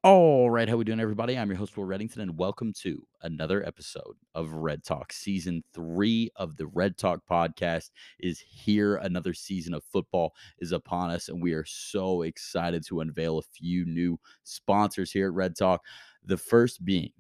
All right, how we doing, everybody? I'm your host, Will Reddington, and welcome to another episode of Red Talk. Season 3 of the Red Talk podcast is here. Another season of football is upon us, and we are so excited to unveil a few new sponsors here at Red Talk. The first being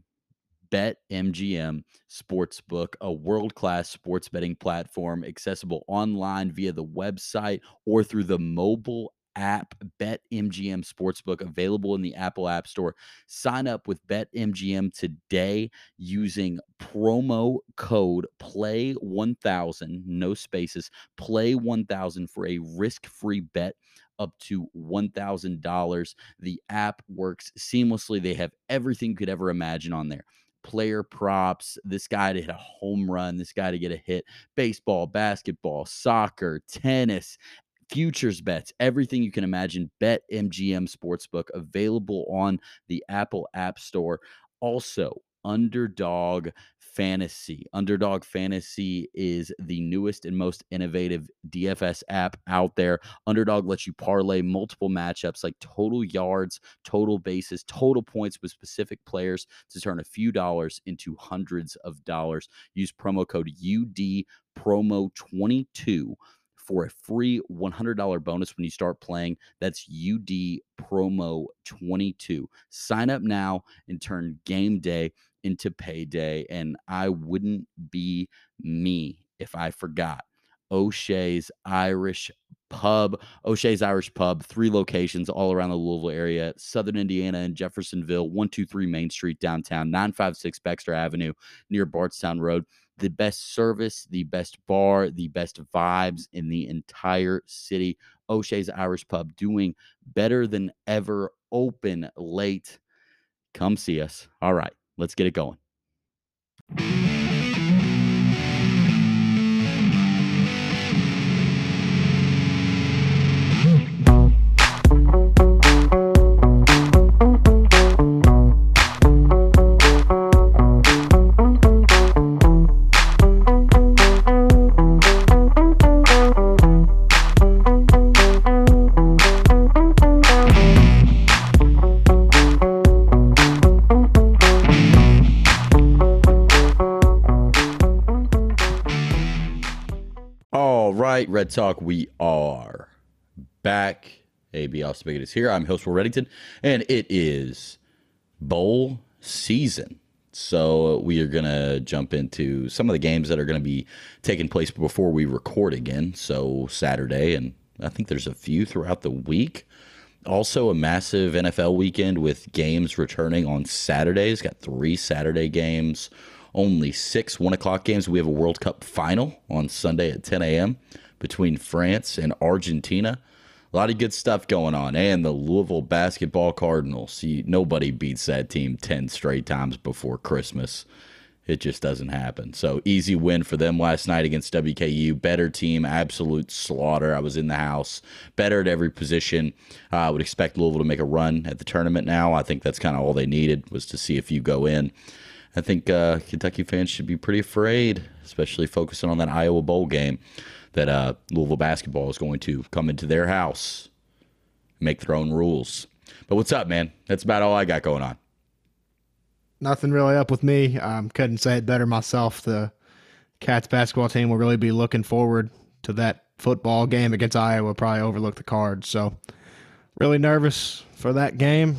BetMGM Sportsbook, a world-class sports betting platform accessible online via the website or through the mobile app. BetMGM Sportsbook available in the Apple App Store. Sign up with BetMGM today using promo code PLAY1000, no spaces, PLAY1000 for a risk-free bet up to $1,000. The app works seamlessly. They have everything you could ever imagine on there: player props, this guy to hit a home run, this guy to get a hit, baseball, basketball, soccer, tennis, futures bets, everything you can imagine. BetMGM Sportsbook available on the Apple App Store. Also, Underdog Fantasy. Underdog Fantasy is the newest and most innovative DFS app out there. Underdog lets you parlay multiple matchups like total yards, total bases, total points with specific players to turn a few dollars into hundreds of dollars. Use promo code UD promo 22 for a free $100 bonus when you start playing. That's UD promo 22. Sign up now and turn game day into payday. And I wouldn't be me if I forgot O'Shea's Irish Pub. O'Shea's Irish Pub, 3 locations all around the Louisville area: Southern Indiana and Jeffersonville, 123 Main Street downtown, 956 Baxter Avenue near Bardstown Road. The best service, the best bar, the best vibes in the entire city. O'Shea's Irish Pub, doing better than ever, open late. Come see us. All right, let's get it going. Red Talk, we are back. AB Alspigot is here. I'm host Will Reddington, and it is bowl season. So we are going to jump into some of the games that are going to be taking place before we record again. So Saturday, and I think there's a few throughout the week. Also a massive NFL weekend with games returning on Saturdays. Got 3 Saturday games, only 6 1 o'clock games. We have a World Cup final on Sunday at 10 a.m. between France and Argentina. A lot of good stuff going on. And the Louisville basketball Cardinals. Nobody beats that team 10 straight times before Christmas. It just doesn't happen. So easy win for them last night against WKU. Better team, absolute slaughter. I was in the house. Better at every position. I would expect Louisville to make a run at the tournament now. I think that's kind of all they needed, was to see a few go in. I think Kentucky fans should be pretty afraid, especially focusing on that Iowa Bowl game, that Louisville basketball is going to come into their house, make their own rules. But what's up, man? That's about all I got going on. Nothing really up with me. Couldn't say it better myself. The Cats basketball team will really be looking forward to that football game against Iowa. Probably overlook the Cards. So really nervous for that game,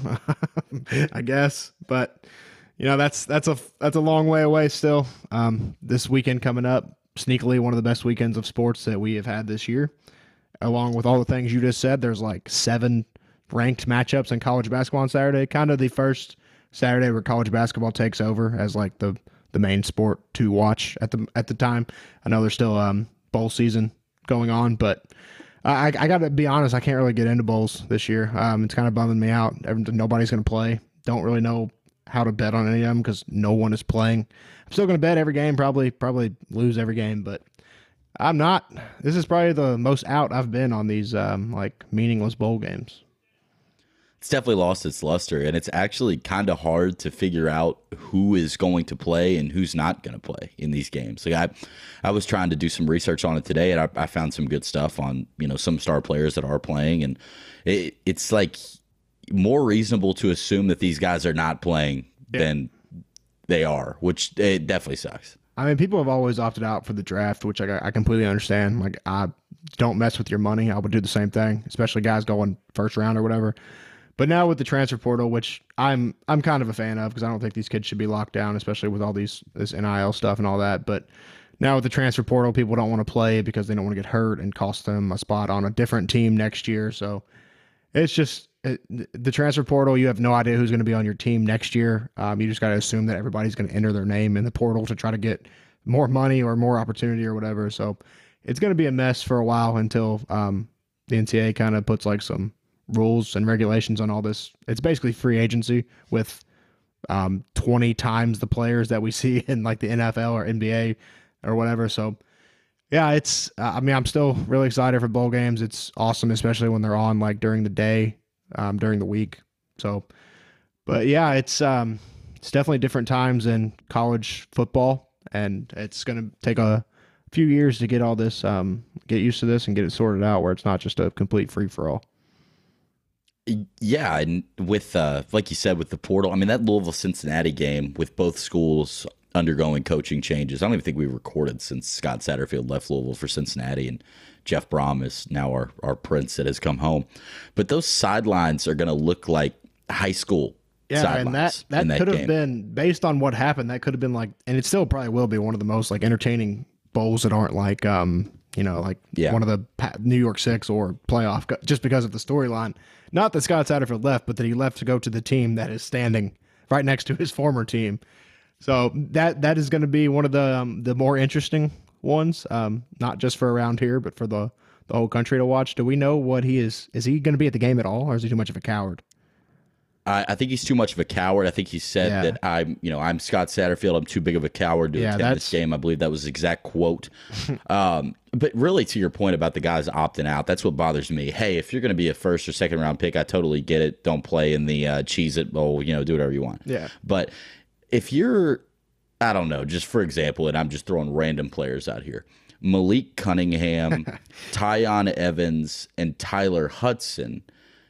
I guess. But you know, that's a long way away still. This weekend coming up, sneakily one of the best weekends of sports that we have had this year. Along with all the things you just said, there's like 7 ranked matchups in college basketball on Saturday. Kind of the first Saturday where college basketball takes over as like the main sport to watch at the time. I know there's still bowl season going on, but I got to be honest, I can't really get into bowls this year. It's kind of bumming me out. Nobody's going to play. Don't really know how to bet on any of them because no one is playing. I'm still going to bet every game, probably lose every game, but I'm not. This is probably the most out I've been on these like meaningless bowl games. It's definitely lost its luster, and it's actually kind of hard to figure out who is going to play and who's not going to play in these games. Like I was trying to do some research on it today, and I found some good stuff on some star players that are playing, and it's like more reasonable to assume that these guys are not playing than they are, which it definitely sucks. I mean, people have always opted out for the draft, which I completely understand. Like, I don't mess with your money. I would do the same thing, especially guys going first round or whatever. But now with the transfer portal, which I'm kind of a fan of because I don't think these kids should be locked down, especially with all this NIL stuff and all that. But now with the transfer portal, people don't want to play because they don't want to get hurt and cost them a spot on a different team next year. So it's just the transfer portal. You have no idea who's going to be on your team next year. You just got to assume that everybody's going to enter their name in the portal to try to get more money or more opportunity or whatever. So it's going to be a mess for a while until the NCAA kind of puts like some rules and regulations on all this. It's basically free agency with 20 times the players that we see in like the NFL or NBA or whatever. So yeah, it's I mean, I'm still really excited for bowl games. It's awesome, especially when they're on like during the day, during the week. So but yeah, it's definitely different times in college football, and it's going to take a few years to get all this get used to this and get it sorted out where it's not just a complete free for all. Yeah, and with like you said, with the portal, I mean, that Louisville-Cincinnati game with both schools undergoing coaching changes, I don't even think we recorded since Scott Satterfield left Louisville for Cincinnati, and Jeff Brom is now our prince that has come home. But those sidelines are going to look like high school sidelines. And that could have been, based on what happened, that could have been like, and it still probably will be one of the most like entertaining bowls that aren't like one of the New York Six or playoff, just because of the storyline. Not that Scott Satterfield left, but that he left to go to the team that is standing right next to his former team. So that is going to be one of the more interesting ones, not just for around here, but for the whole country to watch. Do we know what he is? Is he going to be at the game at all, or is he too much of a coward? I think he's too much of a coward. I think he said that I'm Scott Satterfield. I'm too big of a coward to attend this game. I believe that was his exact quote. But really, to your point about the guys opting out, that's what bothers me. Hey, if you're going to be a first or second round pick, I totally get it. Don't play in the Cheez-It Bowl. Do whatever you want. Yeah. But if you're, I don't know, just for example, and I'm just throwing random players out here, Malik Cunningham, Tyon Evans, and Tyler Hudson.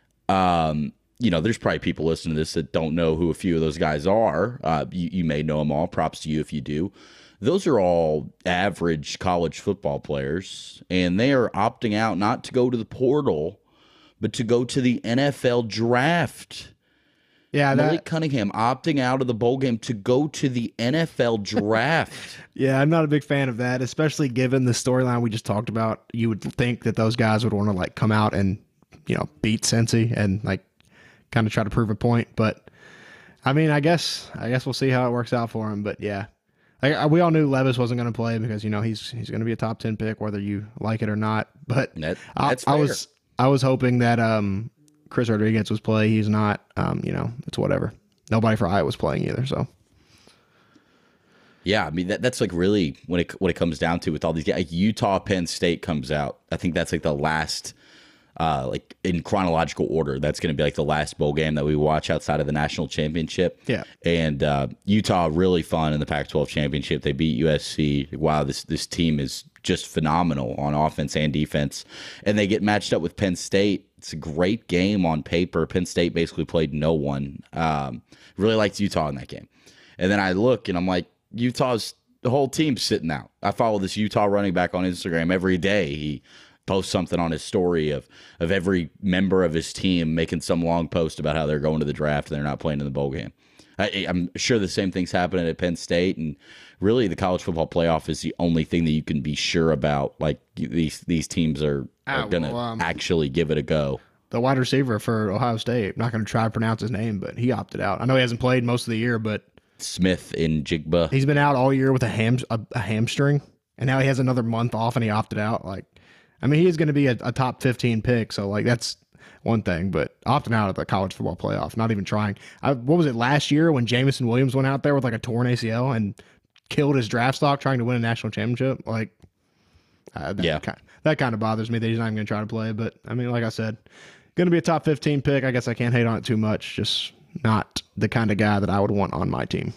There's probably people listening to this that don't know who a few of those guys are. You may know them all. Props to you if you do. Those are all average college football players, and they are opting out not to go to the portal, but to go to the NFL draft. Yeah, Malik Cunningham opting out of the bowl game to go to the NFL draft. Yeah, I'm not a big fan of that, especially given the storyline we just talked about. You would think that those guys would want to like come out and beat Cincy and like kind of try to prove a point. But I mean, I guess we'll see how it works out for him. But yeah, we all knew Levis wasn't going to play because he's going to be a top 10 pick whether you like it or not. But that's fair. I was hoping that Chris Rodriguez was play. He's not. It's whatever. Nobody for Iowa was playing either. So yeah, I mean that's like really when it comes down to with all these guys, like Utah Penn State comes out. I think that's like the last. Like in chronological order, that's going to be like the last bowl game that we watch outside of the national championship. Yeah, and Utah really fun in the Pac-12 championship. They beat USC. Wow, this team is just phenomenal on offense and defense, and they get matched up with Penn State. It's a great game on paper. Penn State basically played no one. Really liked Utah in that game, and then I look and I'm like, Utah's the whole team's sitting out. I follow this Utah running back on Instagram every day. He post something on his story of every member of his team making some long post about how they're going to the draft and they're not playing in the bowl game. I'm sure the same thing's happening at Penn State, and really the college football playoff is the only thing that you can be sure about. Like these teams are going to actually give it a go. The wide receiver for Ohio State, I'm not going to try to pronounce his name, but he opted out. I know he hasn't played most of the year, but Smith in Jigba. He's been out all year with a hamstring, and now he has another month off and he opted out. I mean, he is going to be a top 15 pick, so that's one thing. But opting out of the college football playoff, not even trying. What was it last year when Jamison Williams went out there with like a torn ACL and killed his draft stock trying to win a national championship? That kind of bothers me that he's not even going to try to play. But I mean, like I said, going to be a top 15 pick. I guess I can't hate on it too much. Just not the kind of guy that I would want on my team.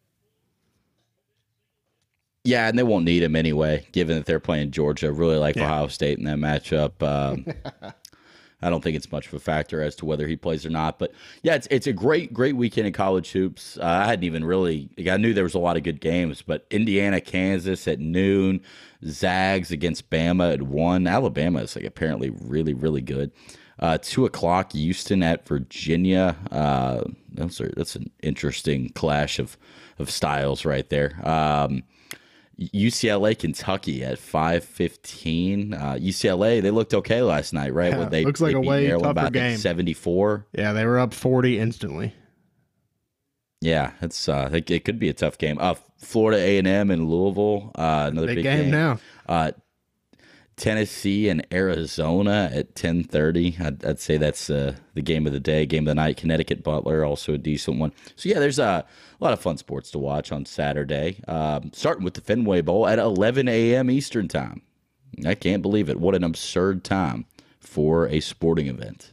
Yeah, and they won't need him anyway, given that they're playing Georgia. Really like Ohio State in that matchup. I don't think it's much of a factor as to whether he plays or not. But yeah, it's a great weekend in college hoops. I hadn't even really I knew there was a lot of good games, but Indiana, Kansas at noon, Zags against Bama at 1. Alabama is like apparently really good. 2:00 Houston at Virginia. That's an interesting clash of styles right there. UCLA, Kentucky at 5:15. UCLA, they looked okay last night, right? Yeah, They looks like they a beat way Maryland tougher by, I think, game. 74. Yeah, they were up 40 instantly. Yeah, it's it could be a tough game. Florida A&M and Louisville, another big game now. Tennessee and Arizona at 10:30. I'd say that's the game of the day, game of the night. Connecticut Butler, also a decent one. So yeah, there's a lot of fun sports to watch on Saturday. Starting with the Fenway Bowl at 11 a.m. Eastern time. I can't believe it. What an absurd time for a sporting event.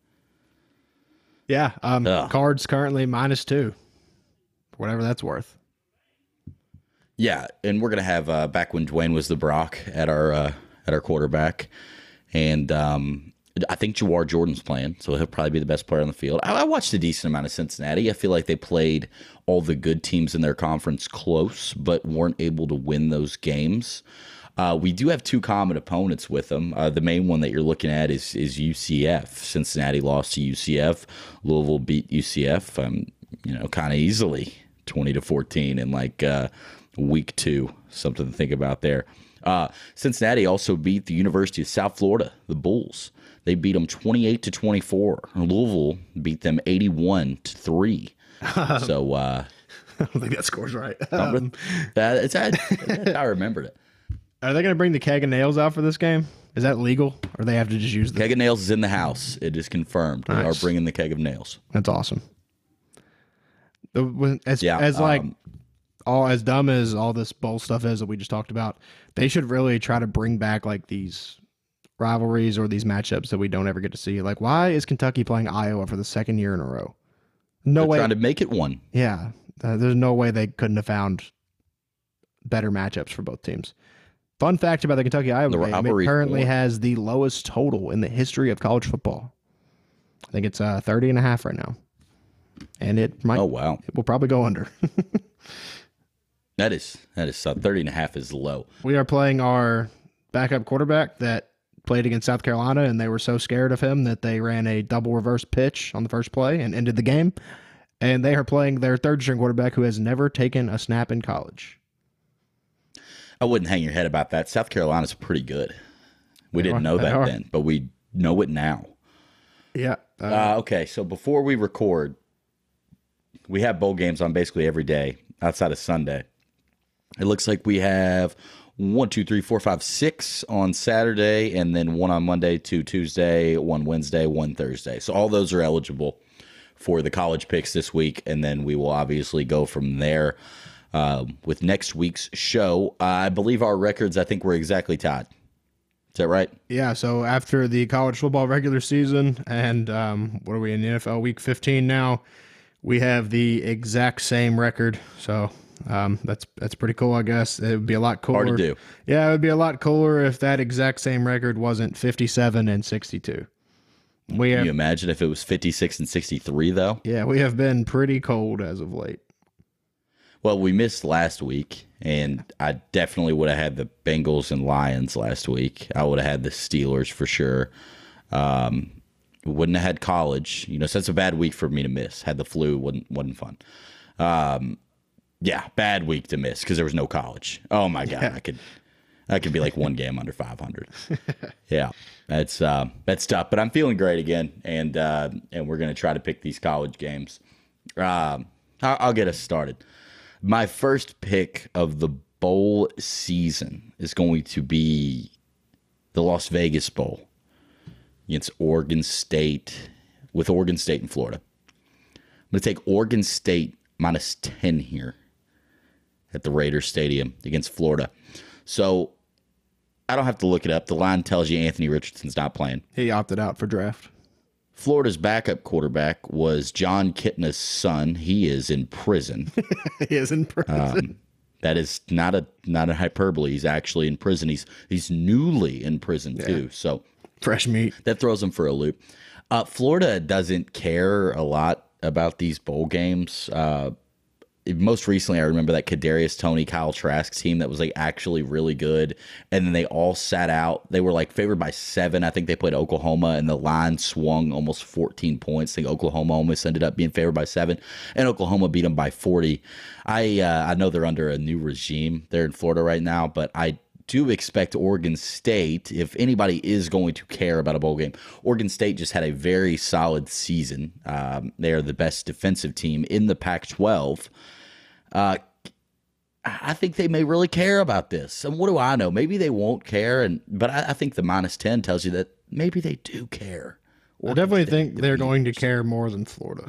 Yeah, Cards currently -2, whatever that's worth. Yeah, and we're gonna have back when Dwayne was the Brock at our quarterback, and I think Jawar Jordan's playing, so he'll probably be the best player on the field. I watched a decent amount of Cincinnati. I feel like they played all the good teams in their conference close, but weren't able to win those games. We do have 2 common opponents with them. The main one that you're looking at is UCF. Cincinnati lost to UCF. Louisville beat UCF, kind of easily, 20-14 in like week 2. Something to think about there. Cincinnati also beat the University of South Florida, the Bulls. They beat them 28-24. Louisville beat them 81-3. So I don't think that score's right. I remembered it. Are they going to bring the keg of nails out for this game? Is that legal, or they have to just use the keg of nails is in the house? It is confirmed. Nice. They are bringing the keg of nails. That's awesome. As dumb as all this bowl stuff is that we just talked about, they should really try to bring back like these rivalries or these matchups that we don't ever get to see. Like, why is Kentucky playing Iowa for the 2nd year in a row? They're trying to make it one. Yeah, there's no way they couldn't have found better matchups for both teams. Fun fact about the Kentucky-Iowa game, it currently has the lowest total in the history of college football. I think it's 30.5 right now. And it might. Oh, wow. It will probably go under. That is 30.5 is low. We are playing our backup quarterback that played against South Carolina, and they were so scared of him that they ran a double reverse pitch on the first play and ended the game. And they are playing their 3rd-string quarterback who has never taken a snap in college. I wouldn't hang your head about that. South Carolina's pretty good. We didn't know that then, but we know it now. Yeah. Okay, so before we record, we have bowl games on basically every day outside of Sunday. It looks like we have 1, 2, 3, 4, 5, 6 on Saturday, and then 1 on Monday, 2 Tuesday, 1 Wednesday, 1 Thursday. So all those are eligible for the college picks this week, and then we will obviously go from there with next week's show. I believe our records, I think we're exactly tied. Is that right? Yeah, so after the college football regular season, and what are we in the NFL week 15 now, we have the exact same record. So that's pretty cool, I guess. It would be a lot cooler. Hard to do. Yeah, it would be a lot cooler if that exact same record wasn't 57-62. Can you imagine if it was 56-63, though? Yeah, we have been pretty cold as of late. Well, we missed last week, and I definitely would have had the Bengals and Lions last week. I would have had the Steelers for sure. Wouldn't have had college. So that's a bad week for me to miss. Had the flu, wasn't fun. Yeah, bad week to miss because there was no college. Oh my God, yeah. I could be like one game under 500. Yeah, that's tough. But I'm feeling great again, and we're gonna try to pick these college games. I'll get us started. My first pick of the bowl season is going to be the Las Vegas Bowl against Oregon State, with Oregon State and Florida. I'm going to take Oregon State -10 here at the Raiders Stadium against Florida. So I don't have to look it up. The line tells you Anthony Richardson's not playing. He opted out for draft. Florida's backup quarterback was John Kitna's son. He is in prison. He is in prison. That is not a hyperbole. He's actually in prison. He's newly in prison too. So Fresh meat. That throws them for a loop. Florida doesn't care a lot about these bowl games. Most recently, I remember that Kadarius Toney, Kyle Trask team that was like actually really good, and then they all sat out. They were like favored by 7. I think they played Oklahoma, and the line swung almost 14 points. I think Oklahoma almost ended up being favored by 7, and Oklahoma beat them by 40. I know they're under a new regime there in Florida right now, but I do expect Oregon State, if anybody is going to care about a bowl game, Oregon State just had a very solid season. They are the best defensive team in the Pac-12. I think they may really care about this. And what do I know? Maybe they won't care, but I think the -10 tells you that maybe they do care. I definitely think they're going to care more than Florida.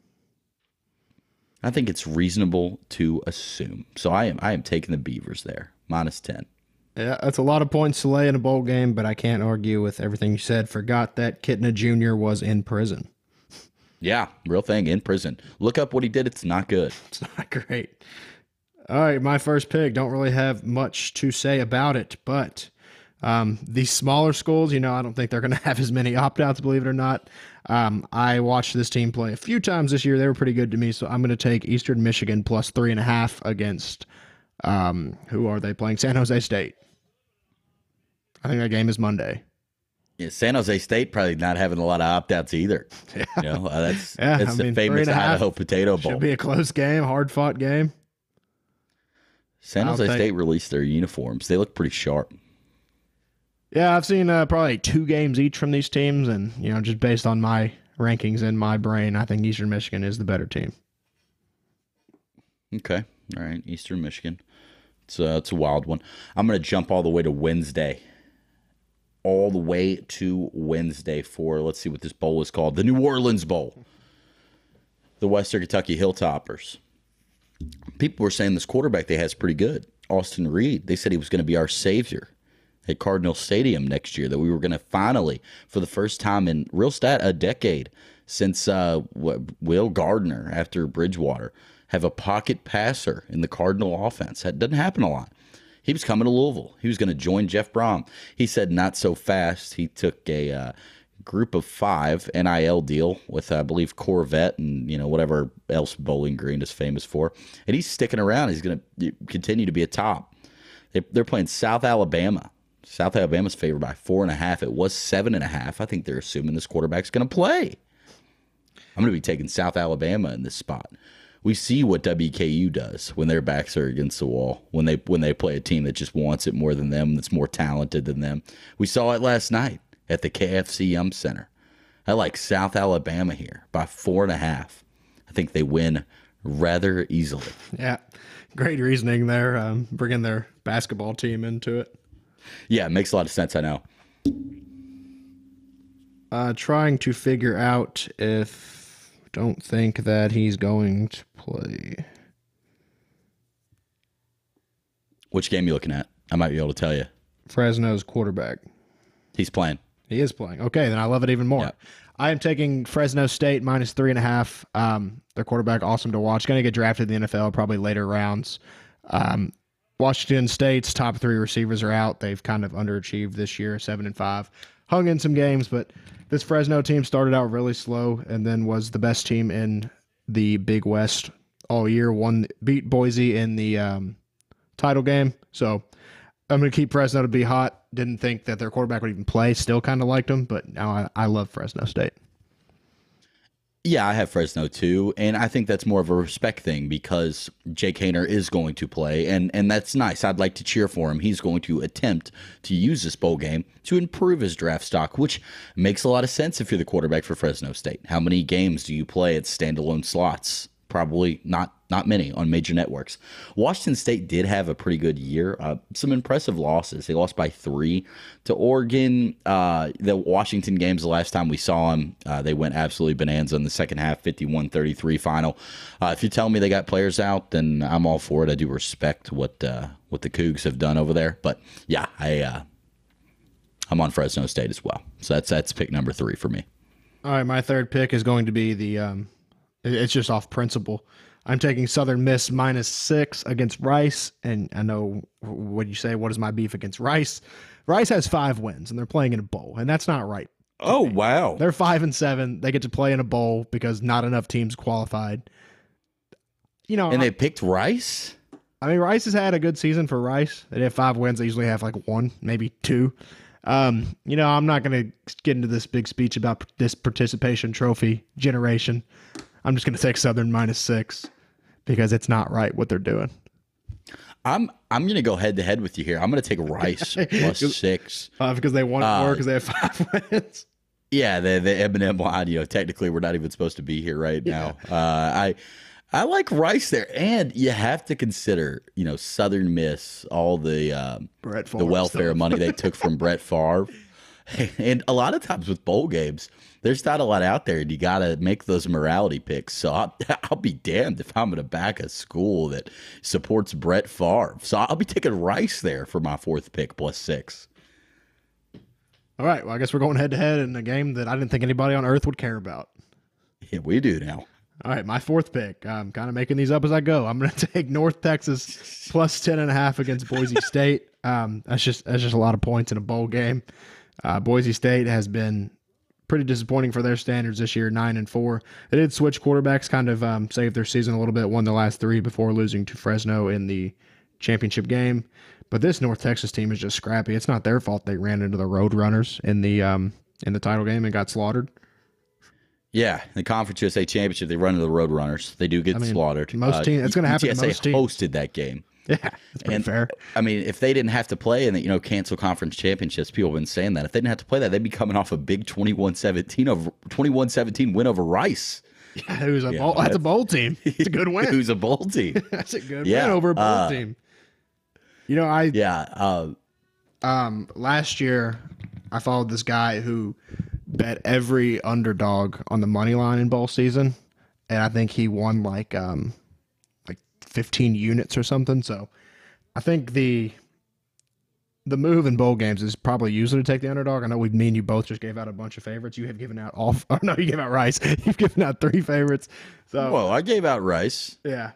I think it's reasonable to assume. So I am taking the Beavers there, -10. Yeah, that's a lot of points to lay in a bowl game, but I can't argue with everything you said. Forgot that Kitna Jr. was in prison. Yeah, real thing, in prison. Look up what he did. It's not good. It's not great. All right, my first pick. Don't really have much to say about it, but these smaller schools, I don't think they're going to have as many opt-outs, believe it or not. I watched this team play a few times this year. They were pretty good to me, so I'm going to take Eastern Michigan plus 3.5 against, who are they playing? San Jose State. I think that game is Monday. Yeah, San Jose State probably not having a lot of opt-outs either. Yeah. That's the famous Idaho Potato Bowl. Should be a close game, hard-fought game. San Jose State released their uniforms. They look pretty sharp. Yeah, I've seen probably 2 games each from these teams, and just based on my rankings in my brain, I think Eastern Michigan is the better team. Okay, all right, Eastern Michigan. It's a wild one. I'm going to jump all the way to Wednesday. For, let's see what this bowl is called, the New Orleans Bowl. The Western Kentucky Hilltoppers. People were saying this quarterback they had is pretty good, Austin Reed. They said he was going to be our savior at Cardinal Stadium next year, that we were going to finally, for the first time in a decade since Will Gardner after Bridgewater, have a pocket passer in the Cardinal offense. That doesn't happen a lot. He was coming to Louisville. He was going to join Jeff Brom. He said not so fast. He took a group of 5 NIL deal with, I believe, Corvette and whatever else Bowling Green is famous for. And he's sticking around. He's going to continue to be a top. They're playing South Alabama. South Alabama's favored by 4.5. It was 7.5. I think they're assuming this quarterback's going to play. I'm going to be taking South Alabama in this spot. We see what WKU does when their backs are against the wall, when they play a team that just wants it more than them, that's more talented than them. We saw it last night at the KFC Yum Center. I like South Alabama here by 4.5. I think they win rather easily. Yeah, great reasoning there, bringing their basketball team into it. Yeah, it makes a lot of sense, I know. Trying to figure out if... Don't think that he's going to play. Which game are you looking at? I might be able to tell you. Fresno's quarterback. He's playing. He is playing. Okay, then I love it even more. Yep. I am taking Fresno State minus 3.5. Their quarterback, awesome to watch. Going to get drafted in the NFL probably later rounds. Washington State's top 3 receivers are out. They've kind of underachieved this year, 7-5. Hung in some games, but this Fresno team started out really slow and then was the best team in the Big West all year. Beat Boise in the title game. So I'm going to keep Fresno to be hot. Didn't think that their quarterback would even play. Still kind of liked him, but now I love Fresno State. Yeah, I have Fresno too, and I think that's more of a respect thing because Jake Haener is going to play, and that's nice. I'd like to cheer for him. He's going to attempt to use this bowl game to improve his draft stock, which makes a lot of sense if you're the quarterback for Fresno State. How many games do you play at standalone slots? Probably not many on major networks. Washington State did have a pretty good year. Some impressive losses. They lost by 3 to Oregon. The Washington games, the last time we saw them, they went absolutely bonanza in the second half, 51-33 final. If you tell me they got players out, then I'm all for it. I do respect what the Cougs have done over there. But yeah, I'm on Fresno State as well. So that's pick number 3 for me. All right, my third pick is going to be the it's just off principle. I'm taking Southern Miss -6 against Rice. And I know what you say, what is my beef against Rice? Rice has 5 wins and they're playing in a bowl, and that's not right. Oh, wow. They're 5-7. They get to play in a bowl because not enough teams qualified. And they picked Rice? I mean, Rice has had a good season for Rice. They have 5 wins. They usually have like 1, maybe 2. I'm not going to get into this big speech about this participation trophy generation. I'm just going to take Southern -6 because it's not right what they're doing. I'm going to go head to head with you here. I'm going to take Rice +6 because they won more because they have 5 wins. Yeah, the Eminem line. Technically, we're not even supposed to be here right now. I like Rice there, and you have to consider, Southern Miss, all the welfare money they took from Brett Favre, and a lot of times with bowl games, there's not a lot out there, and you got to make those morality picks. So I'll be damned if I'm going to back a school that supports Brett Favre. So I'll be taking Rice there for my 4th pick +6. All right, well, I guess we're going head to head in a game that I didn't think anybody on earth would care about. Yeah, we do now. All right, my 4th pick. I'm kind of making these up as I go. I'm going to take North Texas +10.5 against Boise State. That's just a lot of points in a bowl game. Boise State has been pretty disappointing for their standards this year, 9-4. They did switch quarterbacks, kind of saved their season a little bit, won the last 3 before losing to Fresno in the championship game. But this North Texas team is just scrappy. It's not their fault they ran into the Roadrunners in the title game and got slaughtered. Yeah, the Conference USA Championship, they run into the Roadrunners. They do get slaughtered. Most teams, it's going to happen to most teams. hosted that game. Yeah, that's pretty fair. I mean, if they didn't have to play and cancel conference championships, people have been saying that. If they didn't have to play that, they'd be coming off a big 21-17 win over Rice. Yeah, that's a bowl team. It's a good win. Who's a bowl team? That's a good win over a bowl team. Last year I followed this guy who bet every underdog on the money line in bowl season, and I think he won like 15 units or something. So I think the move in bowl games is probably usually to take the underdog. I know me and you both just gave out a bunch of favorites. You have given out you gave out Rice. You've given out 3 favorites. So well, I gave out Rice. Yeah.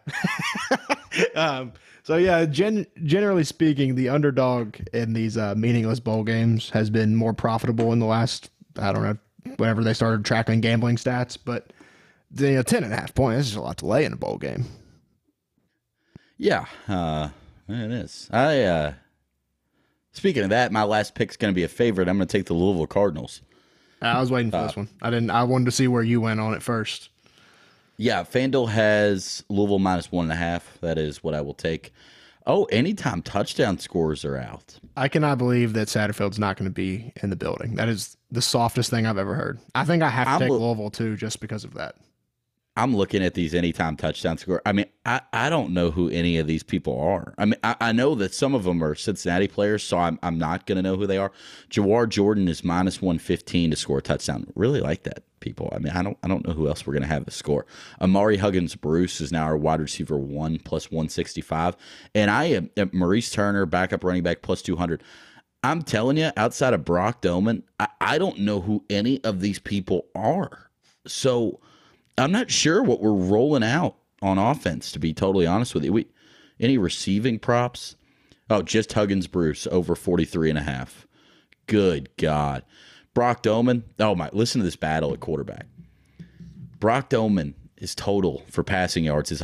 So yeah, generally speaking, the underdog in these meaningless bowl games has been more profitable in the last, I don't know, whenever they started tracking gambling stats. But 10.5 points is just a lot to lay in a bowl game. Yeah, it is. Speaking of that, my last pick is going to be a favorite. I'm going to take the Louisville Cardinals. I was waiting for this one. I wanted to see where you went on it first. Yeah, FanDuel has Louisville -1.5. That is what I will take. Oh, anytime touchdown scores are out. I cannot believe that Satterfield's not going to be in the building. That is the softest thing I've ever heard. I think I have to take Louisville too, just because of that. I'm looking at these anytime touchdown score. I mean, I don't know who any of these people are. I mean, I know that some of them are Cincinnati players, so I'm not going to know who they are. Jawar Jordan is -115 to score a touchdown. Really like that, people. I mean, I don't know who else we're going to have to score. Amari Huggins-Bruce is now our wide receiver 1 +165, and I am Maurice Turner, backup running back, +200. I'm telling you, outside of Brock Doman, I don't know who any of these people are. So I'm not sure what we're rolling out on offense, to be totally honest with you. Any receiving props? Oh, just Huggins-Bruce over 43.5. Good God. Brock Doman. Oh, my. Listen to this battle at quarterback. Brock Doman, his total for passing yards is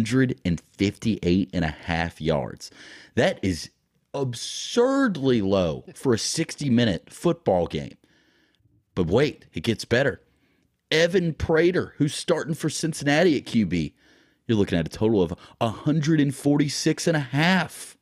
158.5 yards. That is absurdly low for a 60-minute football game. But wait, it gets better. Evan Prater, who's starting for Cincinnati at QB. You're looking at a total of 146.5.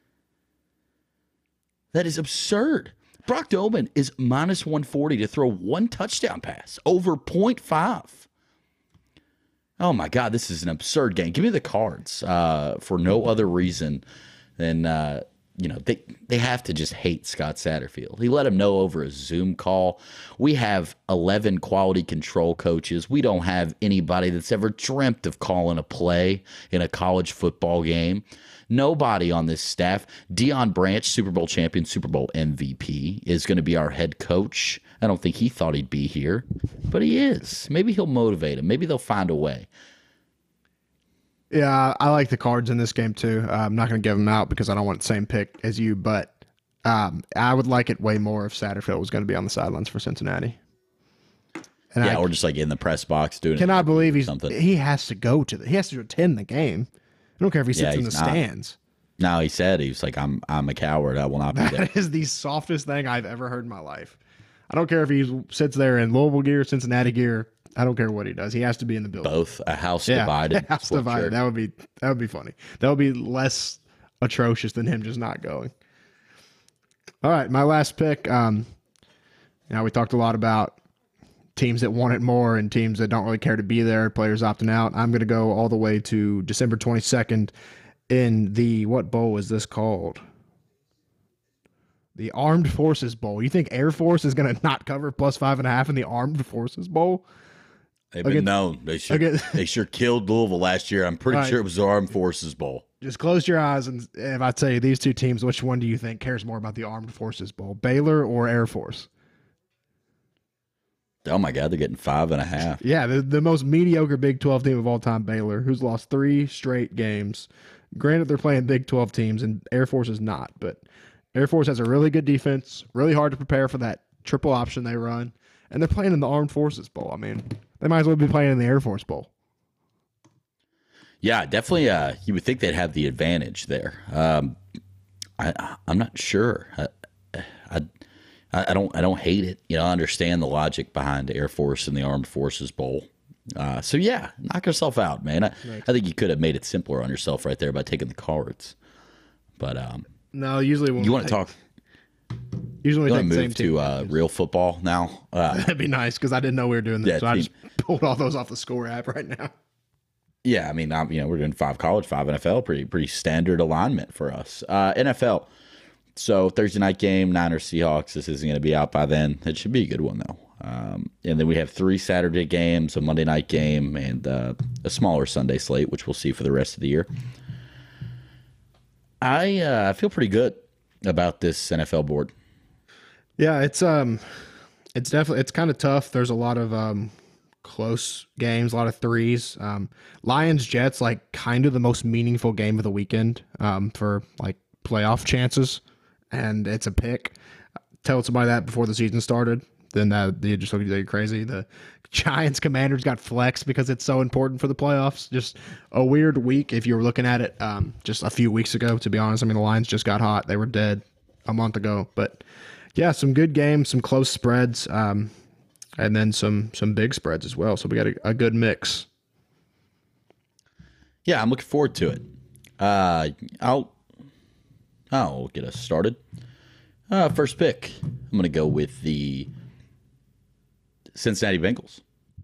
That is absurd. Brock Doman is -140 to throw 1 touchdown pass, over 0.5. Oh, my God, this is an absurd game. Give me the Cards for no other reason than they have to just hate Scott Satterfield. He let him know over a Zoom call. We have 11 quality control coaches. We don't have anybody that's ever dreamt of calling a play in a college football game. Nobody on this staff. Deion Branch, Super Bowl champion, Super Bowl MVP, is going to be our head coach. I don't think he thought he'd be here, but he is. Maybe he'll motivate him. Maybe they'll find a way. Yeah, I like the Cards in this game too. I'm not going to give them out because I don't want the same pick as you, but I would like it way more if Satterfield was going to be on the sidelines for Cincinnati. And Yeah, or just like in the press box doing cannot believe something. he has to go to he has to attend the game. I don't care if he sits in the stands. No, he said he was like, I'm a coward. I will not be there. That is the softest thing I've ever heard in my life. I don't care if he sits there in Louisville gear, Cincinnati gear. I don't care what he does. He has to be in the building. Both a house divided. House divided. Sure. That would be funny. That would be less atrocious than him just not going. All right, my last pick. We talked a lot about teams that want it more and teams that don't really care to be there, players opting out. I'm going to go all the way to December 22nd in the, what bowl is this called? The Armed Forces Bowl. You think Air Force is going to not cover plus 5.5 in the Armed Forces Bowl? They've been known. They sure killed Louisville last year. I'm pretty sure it was the Armed Forces Bowl. Just close your eyes, and if I tell you these two teams, which one do you think cares more about the Armed Forces Bowl, Baylor or Air Force? Oh my God, they're getting 5.5. Yeah, the most mediocre Big 12 team of all time, Baylor, who's lost 3 straight games. Granted, they're playing Big 12 teams, and Air Force is not, but Air Force has a really good defense, really hard to prepare for that triple option they run, and they're playing in the Armed Forces Bowl. I mean, they might as well be playing in the Air Force Bowl. Yeah, definitely. You would think they'd have the advantage there. I'm not sure. I don't hate it. I understand the logic behind Air Force and the Armed Forces Bowl. So yeah, knock yourself out, man. I think you could have made it simpler on yourself right there by taking the Cards. But no, usually when you want to talk. Usually you want to move to real football now. That'd be nice because I didn't know we were doing this, so I just pulled all those off the Score app right now. Yeah, I mean, we're doing 5 college, 5 NFL, pretty standard alignment for us. NFL. So Thursday night game, Niners Seahawks. This isn't going to be out by then. It should be a good one though. And then we have 3 Saturday games, a Monday night game, and a smaller Sunday slate, which we'll see for the rest of the year. I feel pretty good about this NFL board. Yeah, it's definitely, it's kind of tough. There's a lot of close games, a lot of threes. Lions Jets, like kind of the most meaningful game of the weekend for like playoff chances, and it's a pick. Tell somebody that before the season started, then they just look at you crazy. The Giants Commanders got flexed because it's so important for the playoffs. Just a weird week if you were looking at it just a few weeks ago, to be honest. I mean, the Lions just got hot. They were dead a month ago. But yeah, some good games, some close spreads, and then some big spreads as well. So we got a good mix. Yeah, I'm looking forward to it. I'll get us started. First pick, I'm going to go with the Cincinnati Bengals.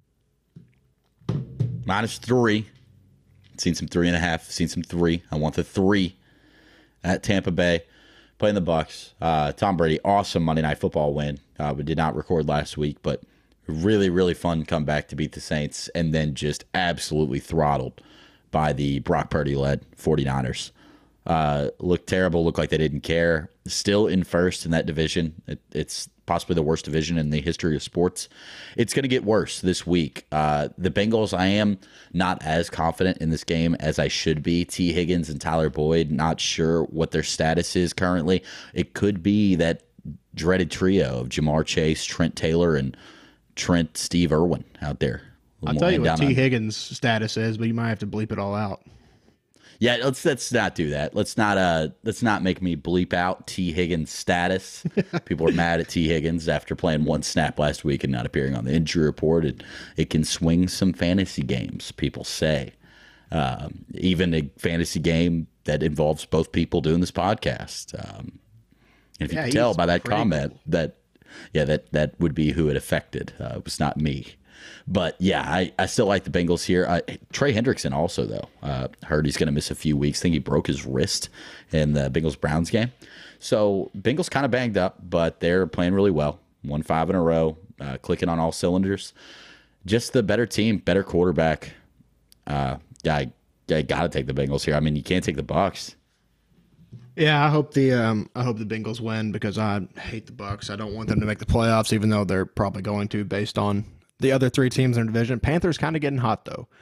-3. Seen some 3.5. Seen some 3. I want the 3 at Tampa Bay. Playing the Bucks. Tom Brady, awesome Monday Night Football win. We did not record last week, but really, really fun comeback to beat the Saints, and then just absolutely throttled by the Brock Purdy-led 49ers. Looked terrible, looked like they didn't care. Still in first in that division. It's possibly the worst division in the history of sports. It's going to get worse this week. The Bengals, I am not as confident in this game as I should be. T. Higgins and Tyler Boyd, not sure what their status is currently. It could be that dreaded trio of Jamar Chase, Trent Taylor, and Steve Irwin out there. I'll tell you what T. Higgins' status is, but you might have to bleep it all out. Yeah, let's not do that. Let's not make me bleep out T. Higgins' status. People are mad at T. Higgins after playing 1 snap last week and not appearing on the injury report. It can swing some fantasy games, people say. Even a fantasy game that involves both people doing this podcast. If you can tell by that comment that would be who it affected. It was not me. But yeah, I still like the Bengals here. Trey Hendrickson also, though. Heard he's going to miss a few weeks. I think he broke his wrist in the Bengals-Browns game. So Bengals kind of banged up, but they're playing really well. Won 5 in a row, clicking on all cylinders. Just the better team, better quarterback. I got to take the Bengals here. I mean, you can't take the Bucs. Yeah, I hope the Bengals win because I hate the Bucs. I don't want them to make the playoffs, even though they're probably going to, based on the other 3 teams in the division. Panthers kind of getting hot, though.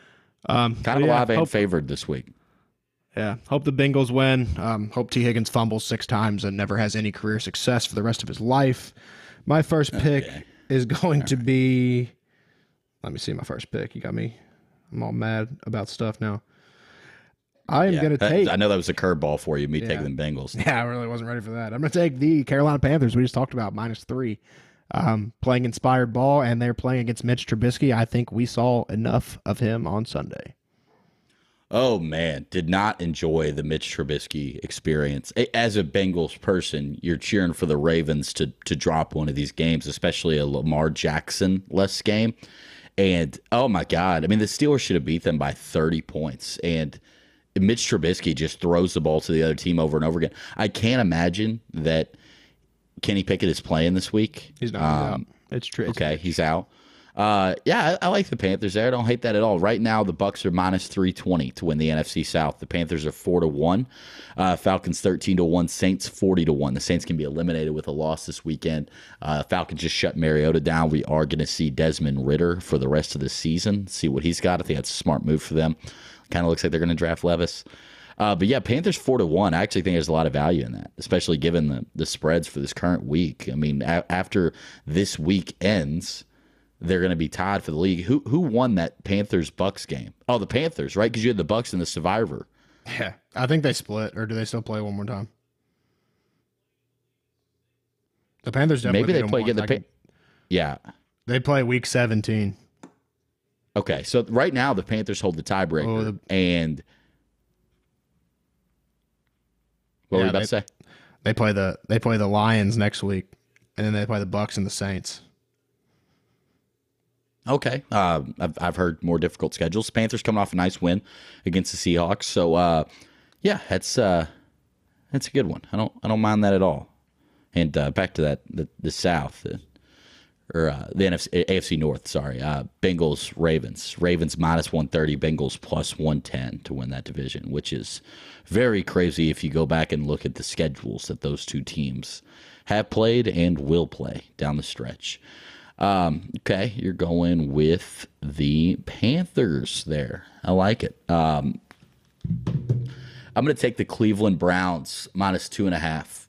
Kind of live and favored this week. Yeah, hope the Bengals win. Hope T. Higgins fumbles 6 times and never has any career success for the rest of his life. My first pick is going to be. Let me see my first pick. You got me. I'm all mad about stuff now. I am going to take. I know that was a curveball for you, taking the Bengals. Yeah, I really wasn't ready for that. I'm going to take the Carolina Panthers. We just talked about -3. Playing inspired ball, and they're playing against Mitch Trubisky. I think we saw enough of him on Sunday. Oh, man, did not enjoy the Mitch Trubisky experience. As a Bengals person, you're cheering for the Ravens to drop one of these games, especially a Lamar Jackson-less game. And, oh, my God, I mean, the Steelers should have beat them by 30 points. And Mitch Trubisky just throws the ball to the other team over and over again. I can't imagine that Kenny Pickett is playing this week. He's not out. It's true. Okay, he's out. Yeah, I like the Panthers there. I don't hate that at all. Right now, the Bucs are -320 to win the NFC South. The Panthers are 4-1. Falcons 13-1. Saints 40-1. The Saints can be eliminated with a loss this weekend. Falcons just shut Mariota down. We are going to see Desmond Ridder for the rest of the season. See what he's got. I think that's a smart move for them. Kind of looks like they're going to draft Levis. But yeah, Panthers 4-1. I actually think there's a lot of value in that, especially given the spreads for this current week. I mean, after this week ends, they're going to be tied for the league. Who won that Panthers-Bucks game? Oh, the Panthers, right? Because you had the Bucks and the Survivor. Yeah, I think they split, or do they still play one more time? The Panthers definitely maybe they play again. Yeah, they play week 17. Okay, so right now the Panthers hold the tiebreaker, and what were you about to say? They play the Lions next week, and then they play the Bucks and the Saints. Okay, I've heard more difficult schedules. Panthers coming off a nice win against the Seahawks, so yeah, that's a good one. I don't mind that at all. And back to the South, or the AFC North. Sorry, Bengals Ravens -130, Bengals +110 to win that division, which is very crazy if you go back and look at the schedules that those two teams have played and will play down the stretch. Okay, you're going with the Panthers there. I like it. I'm going to take the Cleveland Browns -2.5.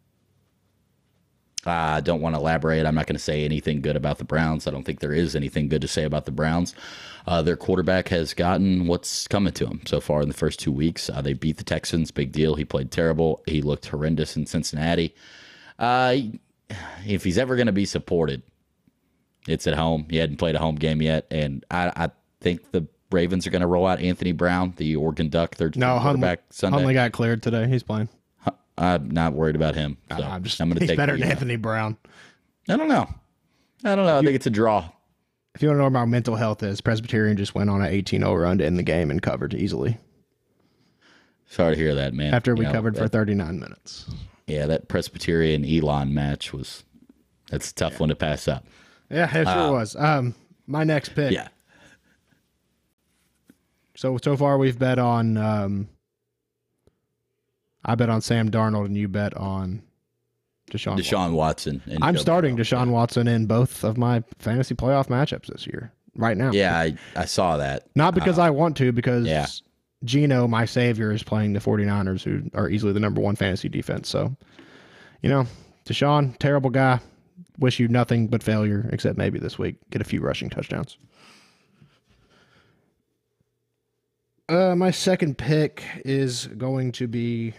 I don't want to elaborate. I'm not going to say anything good about the Browns. I don't think there is anything good to say about the Browns. Their quarterback has gotten what's coming to him so far in the first 2 weeks. They beat the Texans. Big deal. He played terrible. He looked horrendous in Cincinnati. If he's ever going to be supported, it's at home. He hadn't played a home game yet, and I think the Ravens are going to roll out Anthony Brown, the Oregon Duck, their quarterback Sunday. Huntley got cleared today. He's playing. I'm not worried about him. So I'm going to take. He's better than Anthony Brown. I don't know. I think it's a draw. If you want to know what our mental health is, Presbyterian just went on an 18-0 run to end the game and covered easily. Sorry to hear that, man. After we covered for 39 minutes. Yeah, that Presbyterian Elon match that's a tough one to pass up. Yeah, it sure was. My next pick. Yeah. So far we've bet on I bet on Sam Darnold and you bet on Deshaun Watson. And I'm starting Deshaun Watson in both of my fantasy playoff matchups this year, right now. Yeah, I saw that. Not because I want to, because Geno, my savior, is playing the 49ers, who are easily the number 1 fantasy defense. So, Deshaun, terrible guy. Wish you nothing but failure, except maybe this week. Get a few rushing touchdowns. My second pick is going to be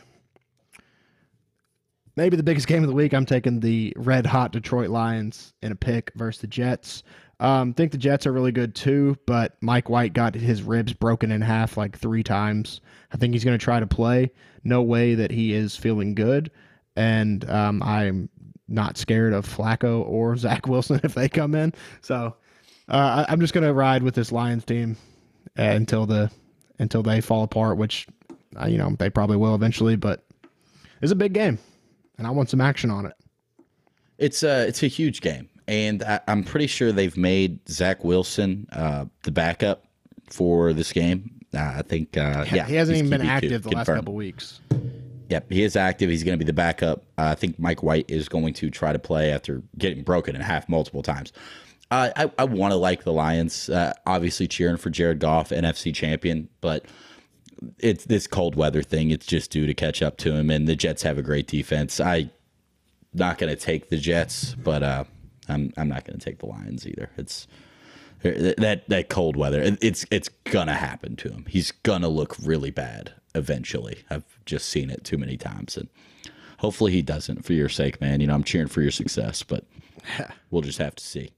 maybe the biggest game of the week. I'm taking the red-hot Detroit Lions in a pick versus the Jets. Think the Jets are really good too, but Mike White got his ribs broken in half like 3 times. I think he's going to try to play. No way that he is feeling good, and I'm not scared of Flacco or Zach Wilson if they come in. So I'm just going to ride with this Lions team until they fall apart, which they probably will eventually. But it's a big game, and I want some action on it. It's a huge game, and I'm pretty sure they've made Zach Wilson the backup for this game. I think he hasn't even been active the last couple weeks. Yep, he is active. He's going to be the backup. I think Mike White is going to try to play after getting broken in half multiple times. I want to like the Lions. Obviously, cheering for Jared Goff, NFC champion, but it's this cold weather thing. It's just due to catch up to him, and the Jets have a great defense. I'm not going to take the Jets, but I'm not going to take the Lions either. It's that cold weather. It's gonna happen to him. He's gonna look really bad eventually. I've just seen it too many times, and hopefully he doesn't. For your sake, man. I'm cheering for your success, but we'll just have to see.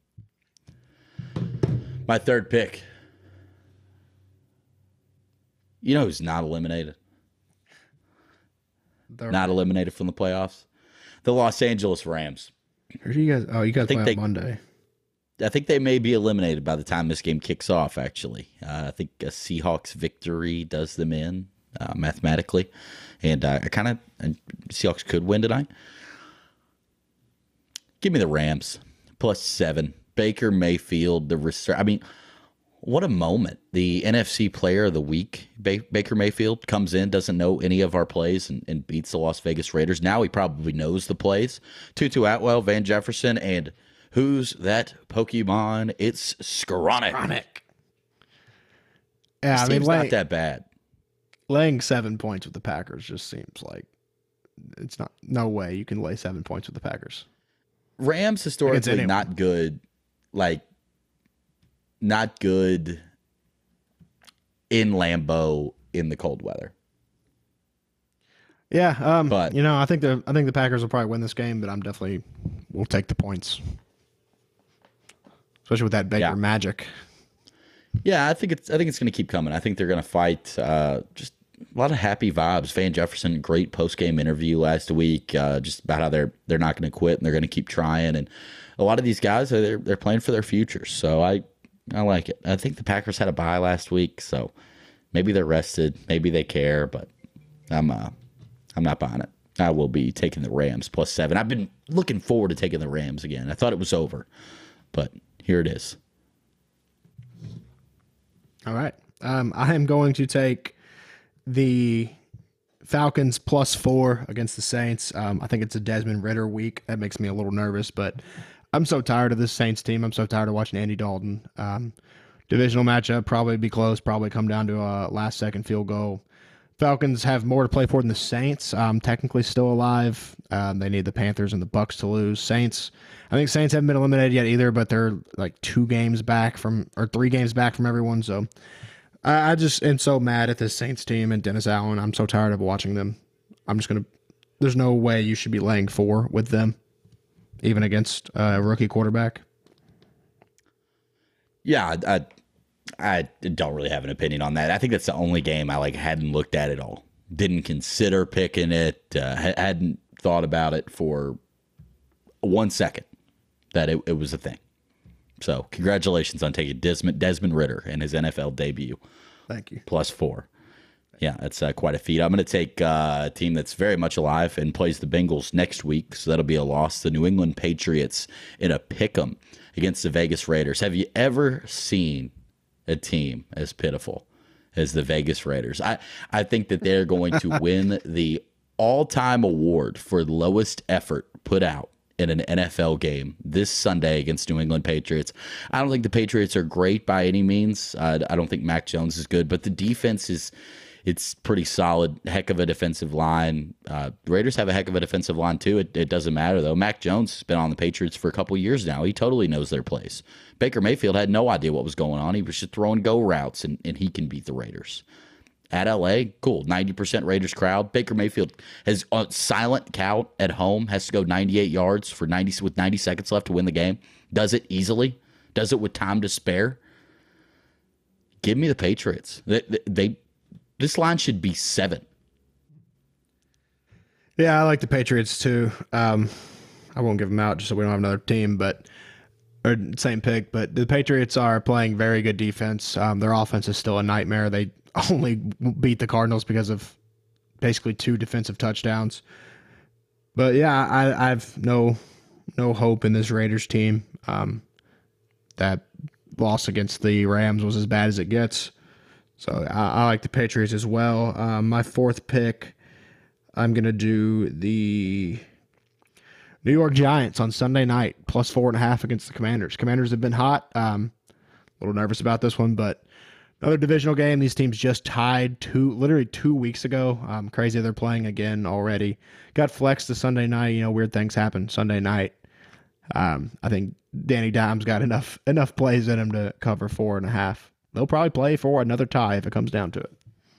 My third pick. You know who's not eliminated? Not eliminated from the playoffs? The Los Angeles Rams. Who do you guys? Oh, you guys play on Monday. I think they may be eliminated by the time this game kicks off, actually. I think a Seahawks victory does them in mathematically. And Seahawks could win tonight. Give me the Rams. +7. Baker Mayfield, what a moment. The NFC Player of the Week, Baker Mayfield, comes in, doesn't know any of our plays, and beats the Las Vegas Raiders. Now he probably knows the plays. Tutu Atwell, Van Jefferson, and who's that Pokemon? It's Skowronek. Yeah, This team's not that bad. Laying 7 points with the Packers just seems like it's no way you can lay 7 points with the Packers. Rams historically not good. Not good in Lambeau in the cold weather. Yeah, but I think the Packers will probably win this game, but we'll take the points, especially with that Baker magic. Yeah, I think it's going to keep coming. I think they're going to fight. Just a lot of happy vibes. Van Jefferson, great post game interview last week, just about how they're not going to quit and they're going to keep trying. And a lot of these guys they're playing for their futures. So I like it. I think the Packers had a bye last week, so maybe they're rested, maybe they care, but I'm not buying it. I will be taking the Rams +7. I've been looking forward to taking the Rams again. I thought it was over, but here it is. All right. I am going to take the Falcons +4 against the Saints. I think it's a Desmond Ridder week. That makes me a little nervous, but I'm so tired of this Saints team. I'm so tired of watching Andy Dalton. Divisional matchup, probably be close, probably come down to a last-second field goal. Falcons have more to play for than the Saints. Technically still alive. They need the Panthers and the Bucks to lose. I think Saints haven't been eliminated yet either, but they're like 3 games back from everyone. So I just am so mad at this Saints team and Dennis Allen. I'm so tired of watching them. There's no way you should be laying 4 with them, even against a rookie quarterback. Yeah, I don't really have an opinion on that. I think that's the only game I hadn't looked at all. Didn't consider picking it. Hadn't thought about it for 1 second that it was a thing. So congratulations on taking Desmond Ridder in his NFL debut. Thank you. +4. Yeah, that's quite a feat. I'm going to take a team that's very much alive and plays the Bengals next week, so that'll be a loss. The New England Patriots in a pick'em against the Vegas Raiders. Have you ever seen a team as pitiful as the Vegas Raiders? I think that they're going to win the all-time award for lowest effort put out in an NFL game this Sunday against New England Patriots. I don't think the Patriots are great by any means. I don't think Mac Jones is good, but the defense it's pretty solid. Heck of a defensive line. The Raiders have a heck of a defensive line too. It doesn't matter though. Mac Jones has been on the Patriots for a couple of years now. He totally knows their plays. Baker Mayfield had no idea what was going on. He was just throwing go routes, and he can beat the Raiders. At LA, cool. 90% Raiders crowd. Baker Mayfield has a silent count at home, has to go 98 yards with 90 seconds left to win the game. Does it easily. Does it with time to spare. Give me the Patriots. This line should be 7. Yeah, I like the Patriots too. I won't give them out just so we don't have another team, or same pick. But the Patriots are playing very good defense. Their offense is still a nightmare. They only beat the Cardinals because of basically 2 defensive touchdowns. But yeah, I have no hope in this Raiders team. That loss against the Rams was as bad as it gets. So I like the Patriots as well. My 4th pick, I'm going to do the New York Giants on Sunday night, plus 4.5 against the Commanders. Commanders have been hot. A little nervous about this one, but another divisional game. These teams just tied literally 2 weeks ago. Crazy they're playing again already. Got flexed to Sunday night. You know, weird things happen Sunday night. I think Danny Dimes got enough plays in him to cover 4.5. They'll probably play for another tie if it comes down to it.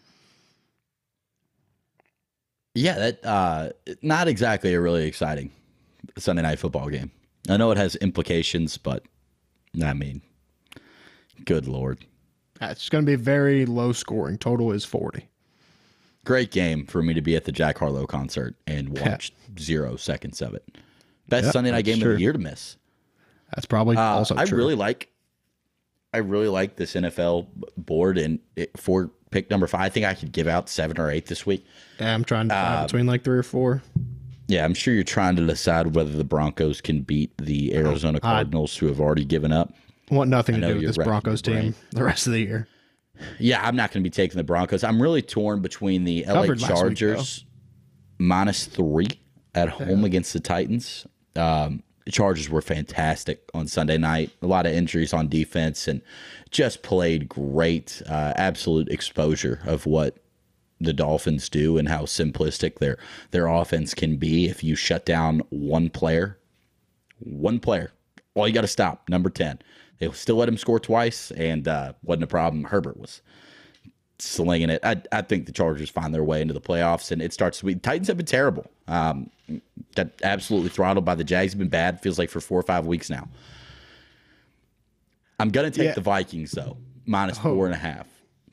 Yeah, that not exactly a really exciting Sunday night football game. I know it has implications, but I mean, good Lord. It's going to be very low scoring. Total is 40. Great game for me to be at the Jack Harlow concert and watch 0 seconds of it. Best Sunday night game of the year to miss. That's probably also true. I really like this NFL board, and for pick number 5, I think I could give out 7 or 8 this week. Yeah, I'm trying to find between like 3 or 4. Yeah, I'm sure you're trying to decide whether the Broncos can beat the Arizona Cardinals, who have already given up. Want nothing to do with this Broncos team the rest of the year. Yeah, I'm not going to be taking the Broncos. I'm really torn between the LA Chargers -3 at home against the Titans. The Chargers were fantastic on Sunday night. A lot of injuries on defense and just played great. Absolute exposure of what the Dolphins do and how simplistic their offense can be if you shut down one player. One player. All you got to stop, number 10. They still let him score twice, and wasn't a problem. Herbert was slinging it. I think the Chargers find their way into the playoffs, and it starts to be. Titans have been terrible. Got absolutely throttled by the Jags. Have been bad. Feels like for 4 or 5 weeks now. I'm gonna take the Vikings though, -4.5.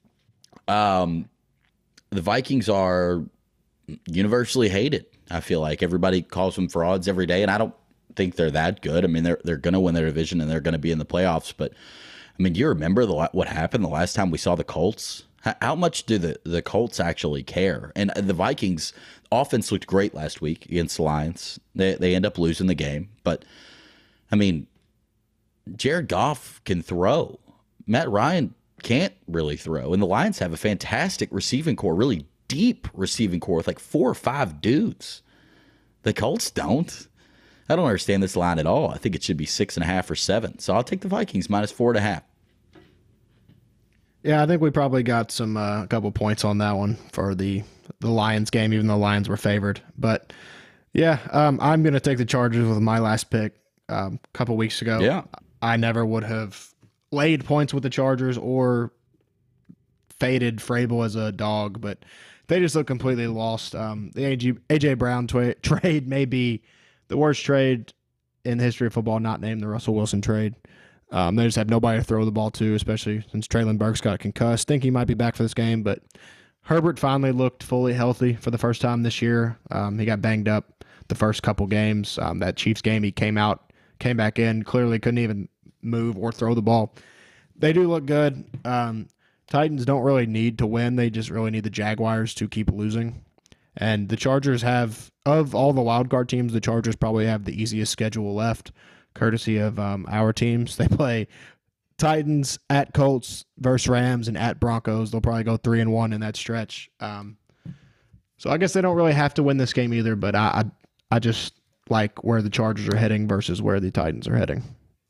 The Vikings are universally hated. I feel like everybody calls them frauds every day, and I don't think they're that good. I mean, they're going to win their division and they're going to be in the playoffs. But I mean, do you remember what happened the last time we saw the Colts? How much do the Colts actually care? And the Vikings offense looked great last week against the Lions. They end up losing the game, but I mean, Jared Goff can throw. Matt Ryan can't really throw, and the Lions have a fantastic receiving core, really deep receiving core with like 4 or 5 dudes. The Colts don't. I don't understand this line at all. I think it should be 6.5 or 7. So I'll take the Vikings -4.5. Yeah, I think we probably got some a couple points on that one for the Lions game, even though the Lions were favored. But yeah, I'm going to take the Chargers with my last pick a couple weeks ago. Yeah, I never would have laid points with the Chargers or faded Vrabel as a dog, but they just look completely lost. The A.J. Brown trade may be the worst trade in the history of football, not named the Russell Wilson trade. They just have nobody to throw the ball to, especially since Traylon Burks got concussed. Think he might be back for this game, but Herbert finally looked fully healthy for the first time this year. He got banged up the first couple games. That Chiefs game, he came back in, clearly couldn't even move or throw the ball. They do look good. Titans don't really need to win. They just really need the Jaguars to keep losing. And the Chargers have, of all the wildcard teams, the Chargers probably have the easiest schedule left, courtesy of our teams. They play Titans at Colts versus Rams and at Broncos. They'll probably go 3-1 in that stretch. So I guess they don't really have to win this game either, but I just like where the Chargers are heading versus where the Titans are heading.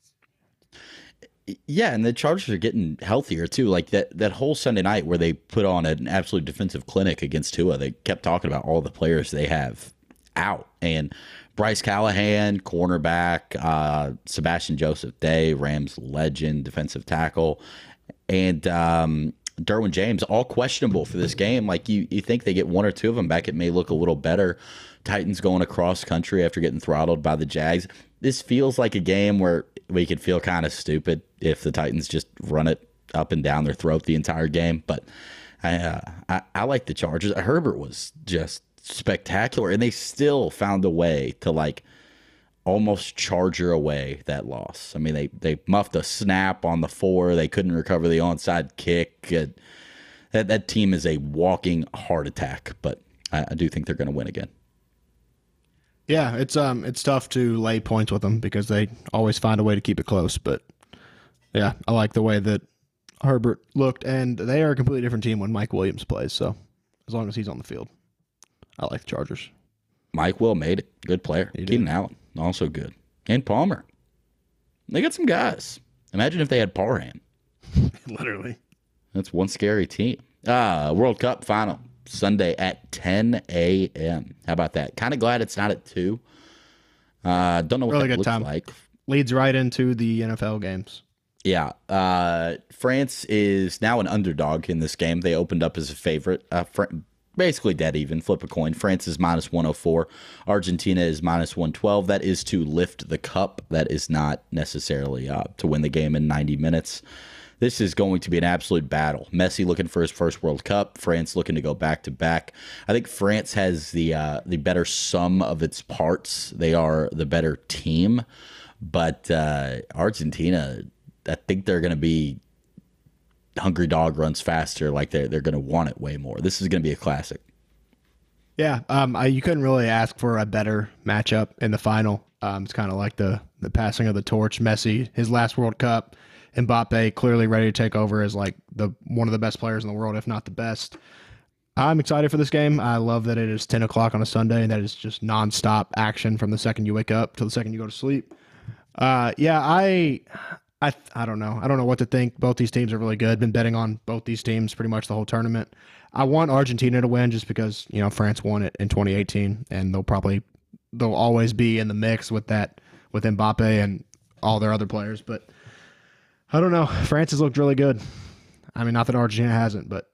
Yeah, and the Chargers are getting healthier too. Like that whole Sunday night where they put on an absolute defensive clinic against Tua, they kept talking about all the players they have out. And Bryce Callahan, cornerback, Sebastian Joseph Day, Rams legend, defensive tackle, and Derwin James, all questionable for this game. Like you think they get 1 or 2 of them back, it may look a little better. Titans going across country after getting throttled by the Jags. This feels like a game where we could feel kind of stupid if the Titans just run it up and down their throat the entire game. But I like the Chargers. Herbert was just spectacular, and they still found a way to like almost Charger away that loss. I mean, they muffed a snap on the 4. They couldn't recover the onside kick. That team is a walking heart attack, but I do think they're going to win again. Yeah, it's tough to lay points with them because they always find a way to keep it close. But yeah, I like the way that Herbert looked, and they are a completely different team when Mike Williams plays. So as long as he's on the field, I like the Chargers. Mike Will made it. Good player. Keenan Allen. also good. And Palmer. They got some guys. Imagine if they had Parham. Literally. That's one scary team. World Cup final, Sunday at 10 a.m. How about that? Kind of glad it's not at 2. Don't know what Really that good looks time. like. Leads right into the NFL games. Yeah. France is now an underdog in this game. They opened up as a favorite. Basically dead even. Flip a coin. France is minus 104. Argentina is minus 112. That is to lift the cup. That is not necessarily to win the game in 90 minutes. This is going to be an absolute battle. Messi looking for his first World Cup. France looking to go back to back. I think France has the better sum of its parts. They are the better team. But Argentina, I think they're going to be hungry dog runs faster. Like they're going to want it way more. This is going to be a classic. Yeah, you couldn't really ask for a better matchup in the final. It's kind of like the passing of the torch. Messi, his last World Cup. Mbappe clearly ready to take over as like one of the best players in the world, if not the best. I'm excited for this game. I love that it is 10 o'clock on a Sunday and that it's just nonstop action from the second you wake up till the second you go to sleep. I don't know. I don't know what to think. Both these teams are really good. Been betting on both these teams pretty much the whole tournament. I want Argentina to win just because, France won it in 2018 and they'll always be in the mix with Mbappe and all their other players, but I don't know. France has looked really good. I mean, not that Argentina hasn't, but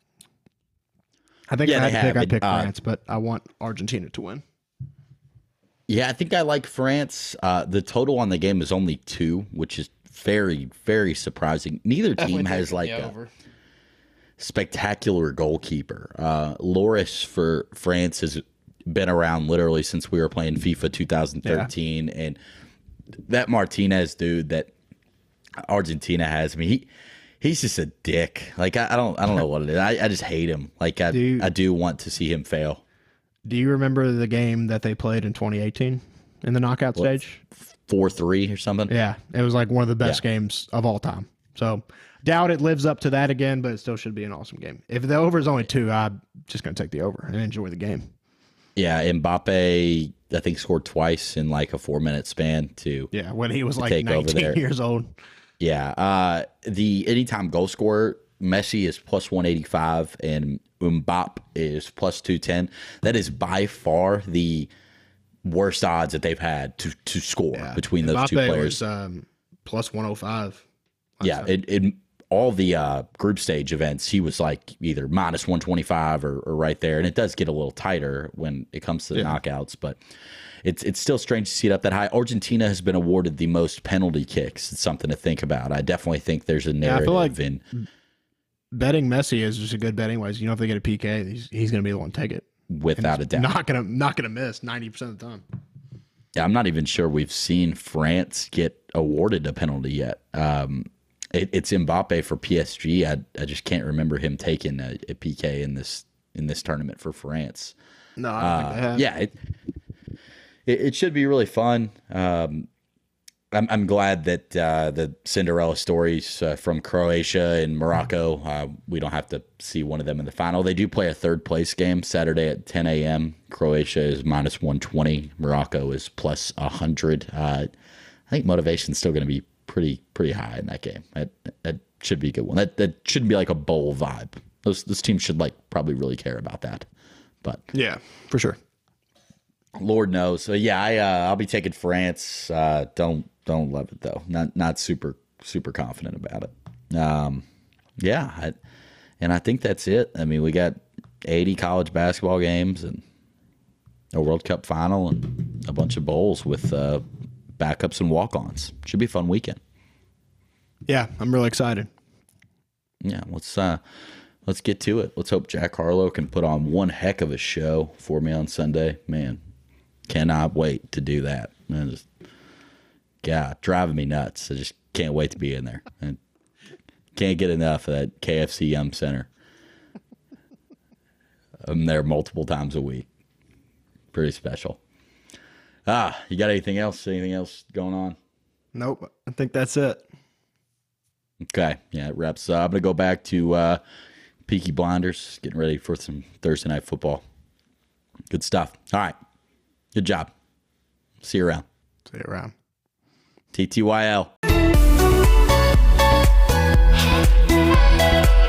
I think if I had to pick, I'd pick France, but I want Argentina to win. Yeah, I think I like France. The total on the game is only 2, which is very, very surprising. Neither team has like a spectacular goalkeeper. Loris for France has been around literally since we were playing FIFA 2013, and that Martinez dude that Argentina has. I mean, he's just a dick. Like I don't know what it is. I just hate him. Like I do want to see him fail. Do you remember the game that they played in 2018 in the knockout stage? 4-3 or something. Yeah, it was like one of the best games of all time. So doubt it lives up to that again, but it still should be an awesome game. If the over is only 2, I'm just gonna take the over and enjoy the game. Yeah, Mbappe, I think, scored twice in like a 4-minute span when he was like 19 years old. Yeah. The anytime goal scorer, Messi is plus 185 and Mbappe is plus 210. That is by far the worst odds that they've had to score between those Mbappe two players. Was, plus 105. Yeah. In all the group stage events, he was like either minus 125 or right there. And it does get a little tighter when it comes to the knockouts, but it's still strange to see it up that high. Argentina has been awarded the most penalty kicks. It's something to think about. I definitely think there's a narrative. I feel like betting Messi is just a good bet anyways. If they get a PK, he's going to be the one to take it. Without a doubt. Not gonna miss 90% of the time. Yeah, I'm not even sure we've seen France get awarded a penalty yet. It's Mbappe for PSG. I just can't remember him taking a PK in this tournament for France. No, I don't think they have. Yeah, it should be really fun. I'm glad that the Cinderella stories from Croatia and Morocco, we don't have to see one of them in the final. They do play a third place game Saturday at 10 a.m. Croatia is minus 120. Morocco is plus 100. I think motivation's still going to be pretty high in that game. That should be a good one. That shouldn't be like a bowl vibe. Those teams should probably really care about that. But yeah, for sure. Lord knows. So yeah, I'll be taking France. Don't love it though. Not super confident about it. And I think that's it. I mean, we got 80 college basketball games and a World Cup final and a bunch of bowls with backups and walk-ons. Should be a fun weekend. Yeah, I'm really excited. Yeah, let's get to it. Let's hope Jack Harlow can put on one heck of a show for me on Sunday. Man, cannot wait to do that. God, driving me nuts. I just can't wait to be in there. I can't get enough of that KFC Yum Center. I'm there multiple times a week. Pretty special. You got anything else? Anything else going on? Nope. I think that's it. Okay. Yeah, it wraps up. I'm going to go back to Peaky Blinders, getting ready for some Thursday Night Football. Good stuff. All right. Good job. See you around. See you around. TTYL.